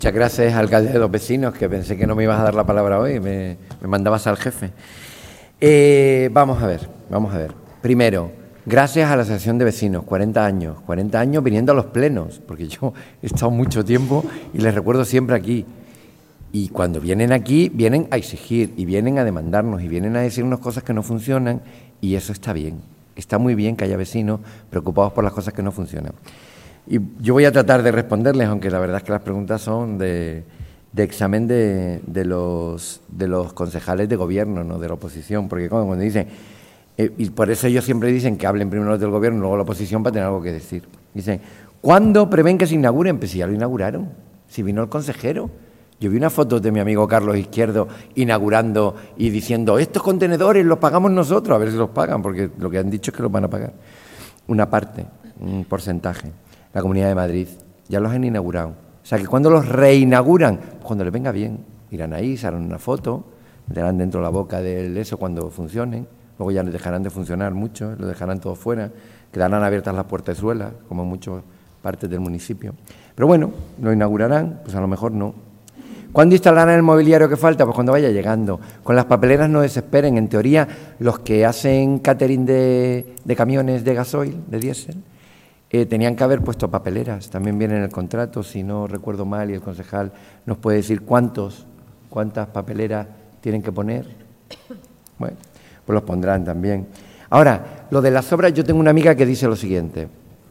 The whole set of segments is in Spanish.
Muchas gracias, alcalde de los vecinos, que pensé que no me ibas a dar la palabra hoy, me mandabas al jefe. Vamos a ver. Primero, gracias a la Asociación de Vecinos, 40 años viniendo a los plenos, porque yo he estado mucho tiempo y les recuerdo siempre aquí. Y cuando vienen aquí, vienen a exigir y vienen a demandarnos y vienen a decirnos cosas que no funcionan, y eso está bien. Está muy bien que haya vecinos preocupados por las cosas que no funcionan. Y yo voy a tratar de responderles, aunque la verdad es que las preguntas son de examen de los concejales de gobierno, no de la oposición, porque cuando dicen, y por eso ellos siempre dicen que hablen primero los del gobierno y luego la oposición para tener algo que decir. Dicen, ¿cuándo prevén que se inauguren? Pues si ya lo inauguraron, si vino el consejero. Yo vi una foto de mi amigo Carlos Izquierdo inaugurando y diciendo, estos contenedores los pagamos nosotros, a ver si los pagan, porque lo que han dicho es que los van a pagar. Una parte, un porcentaje. La Comunidad de Madrid, ya los han inaugurado. O sea, que cuando los reinauguran, pues cuando les venga bien, irán ahí, se harán una foto, meterán dentro la boca de eso cuando funcionen, luego ya les dejarán de funcionar mucho, lo dejarán todo fuera, quedarán abiertas las puertezuelas, como en muchas partes del municipio. Pero bueno, lo inaugurarán, pues a lo mejor no. ¿Cuándo instalarán el mobiliario que falta? Pues cuando vaya llegando. Con las papeleras no desesperen. En teoría, los que hacen catering de camiones de gasoil, de diésel, tenían que haber puesto papeleras. También viene en el contrato, si no recuerdo mal, y el concejal nos puede decir cuántas papeleras tienen que poner. Bueno, pues los pondrán también. Ahora, lo de las obras, yo tengo una amiga que dice lo siguiente.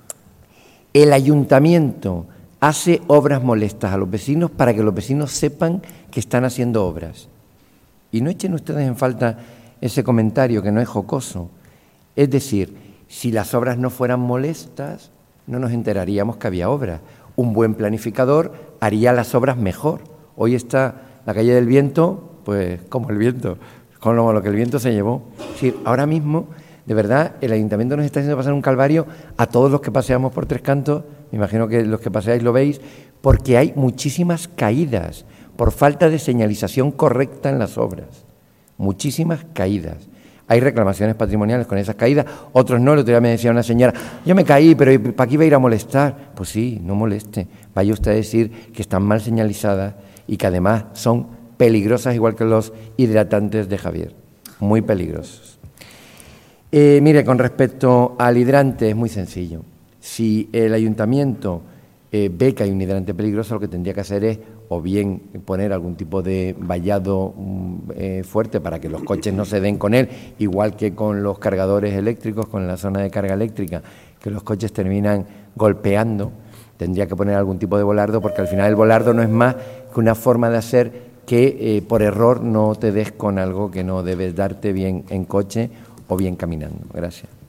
El ayuntamiento hace obras molestas a los vecinos para que los vecinos sepan que están haciendo obras. Y no echen ustedes en falta ese comentario, que no es jocoso. Es decir, si las obras no fueran molestas, no nos enteraríamos que había obras. Un buen planificador haría las obras mejor. Hoy está la calle del Viento, pues como el viento, como lo que el viento se llevó. Es decir, ahora mismo, de verdad, el ayuntamiento nos está haciendo pasar un calvario a todos los que paseamos por Tres Cantos. Me imagino que los que paseáis lo veis, porque hay muchísimas caídas por falta de señalización correcta en las obras. Muchísimas caídas. Hay reclamaciones patrimoniales con esas caídas, otros no. El otro día me decía una señora, yo me caí, pero ¿para qué iba a ir a molestar? Pues sí, no moleste. Vaya usted a decir que están mal señalizadas y que además son peligrosas, igual que los hidratantes de Javier. Muy peligrosos. Mire, con respecto al hidrante es muy sencillo. Si el ayuntamiento ve que hay un hidrante peligroso, lo que tendría que hacer es o bien poner algún tipo de vallado fuerte para que los coches no se den con él, igual que con los cargadores eléctricos, con la zona de carga eléctrica, que los coches terminan golpeando. Tendría que poner algún tipo de volardo, porque al final el volardo no es más que una forma de hacer que por error no te des con algo que no debes darte bien en coche o bien caminando. Gracias.